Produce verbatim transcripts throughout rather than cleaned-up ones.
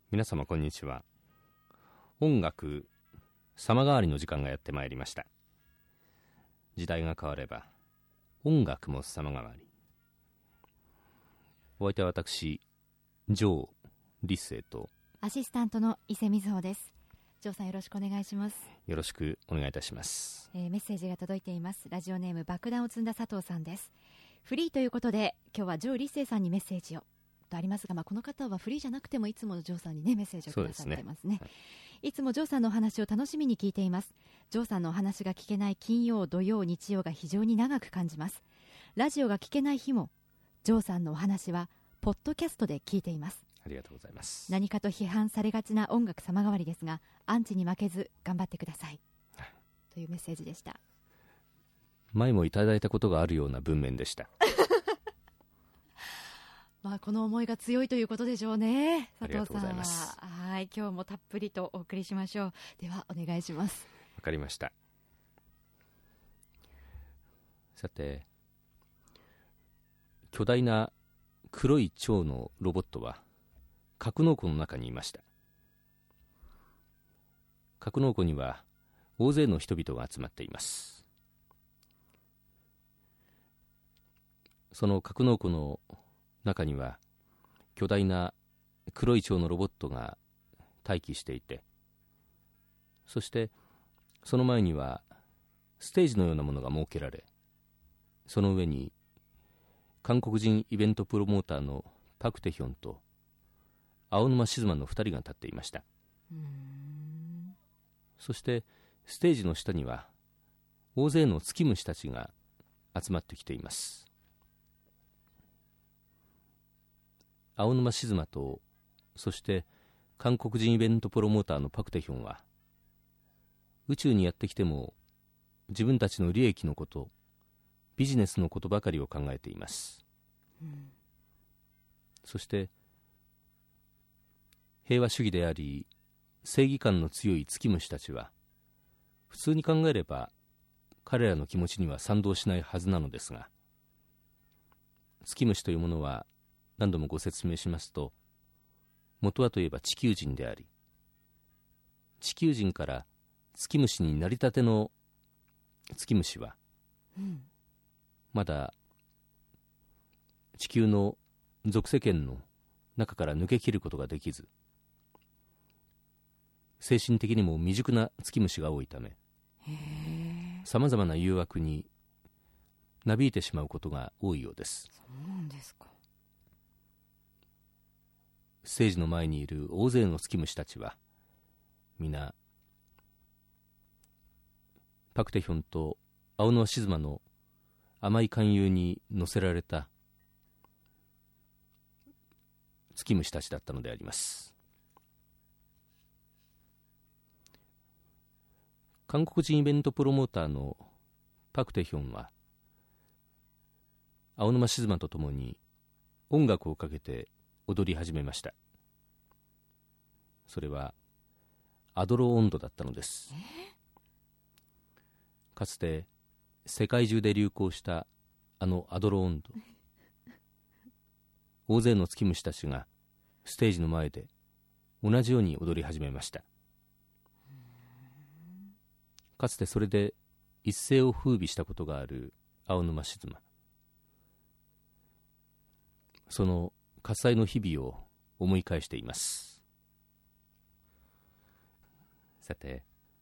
皆様こんにちは。音楽様変わりの時間がやってまいりました。時代が変われば音楽も様変わり。お相手は私ジョー・リッセイとアシスタントの伊勢瑞穂です。ジョーさん、よろしくお願いします。 よろしくお願いいたします。 えー、メッセージが届いています。ラジオネーム爆弾を積んだ佐藤さんです。フリーということで今日はジョー・リッセイさんにメッセージをとありますが、まあ、この方はフリーじゃなくてもいつものジョーさんに、ね、メッセージをくださってますね。はい、いつもジョーさんのお話を楽しみに聞いています。ジョーさんのお話が聞けない金曜、土曜、日曜が非常に長く感じます。ラジオが聞けない日もジョーさんのお話はポッドキャストで聞いています。 ありがとうございます。 何かと批判されがちな音楽様変わりですが、アンチに負けず頑張ってください、はい、というメッセージでした。 前もいただいたことがあるような文面でしたまあ、この思いが強いということでしょうね。佐藤さん、 ありがとうございます。 はい、今日もたっぷりとお送りしましょう。ではお願いします。 わかりました。さて、巨大な黒い蝶のロボットは格納庫の中にいました。格納庫には大勢の人々が集まっています。その格納庫の中には巨大な黒い蝶のロボットが待機していて、そしてその前にはステージのようなものが設けられ、その上に韓国人イベントプロモーターのパク・テヒョンと青沼静馬のふたりが立っていました。うーんそしてステージの下には大勢の月虫たちが集まってきています。青沼静馬とそして韓国人イベントプロモーターのパク・テヒョンは、宇宙にやってきても自分たちの利益のこと、ビジネスのことばかりを考えています。うん、そして平和主義であり正義感の強い月虫たちは、普通に考えれば彼らの気持ちには賛同しないはずなのですが、月虫というものは何度もご説明しますと、元はといえば地球人であり、地球人から月虫になりたての月虫は、うん、まだ地球の属世間の中から抜け切ることができず、精神的にも未熟な月虫が多いため、さまざまな誘惑になびいてしまうことが多いようです。 そうなんですか。 ステージの前にいる大勢の月虫たちは皆パク・テヒョンと青沼静馬の甘い勧誘に乗せられた月虫たちだったのであります。韓国人イベントプロモーターのパク・テヒョンは青沼静馬と共に音楽をかけて踊り始めました。それはアドロー音頭だったのです。かつて世界中で流行したあのアドロー音頭、大勢の月虫たちがステージの前で同じように踊り始めました。かつてそれで一世を風靡したことがある青沼静馬、その喝采の日々を思い返しています。さて、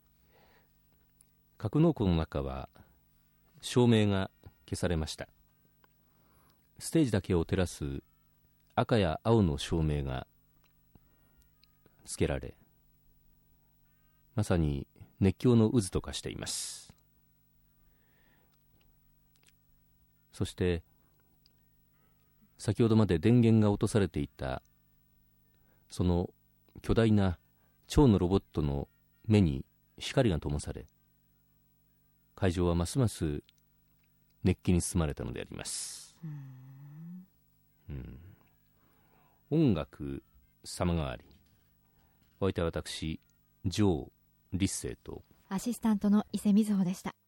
格納庫の中は照明が消されました。ステージだけを照らす赤や青の照明がつけられ、まさに熱狂の渦と化しています。そして先ほどまで電源が落とされていたその巨大な蝶のロボットの目に光が灯され、会場はますます熱気に包まれたのであります。うん、音楽様変わり。お相手は私ジョー・リッセイとアシスタントの伊勢瑞穂でした。